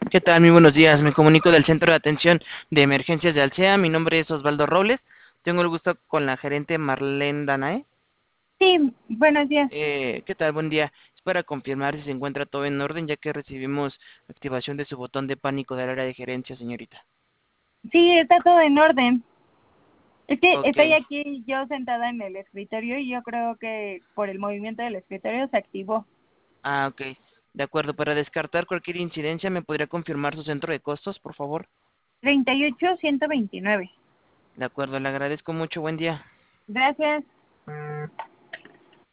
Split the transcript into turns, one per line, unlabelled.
¿Qué tal? Muy buenos días. Me comunico del Centro de Atención de Emergencias de Alsea. Mi nombre es Osvaldo Robles. Tengo el gusto con la gerente Marlene Danae.
Sí, buenos días.
¿Qué tal? Buen día. Es para confirmar si se encuentra todo en orden, ya que recibimos activación de su botón de pánico del área de gerencia, señorita.
Sí, está todo en orden. Es que
Ok.
estoy aquí yo sentada en el escritorio y yo creo que por el movimiento del escritorio se activó.
Ok. De acuerdo. Para descartar cualquier incidencia, ¿me podría confirmar su centro de costos, por favor?
38,129.
De acuerdo. Le agradezco mucho. Buen día.
Gracias.